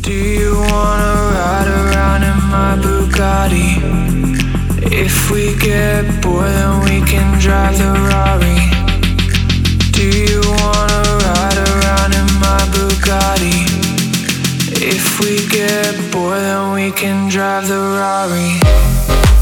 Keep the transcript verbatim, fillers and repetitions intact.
Do you wanna ride around in my Bugatti? If we get bored then we can drive the Rari. Do you wanna ride around in my Bugatti? If we get bored then we can drive the Rari.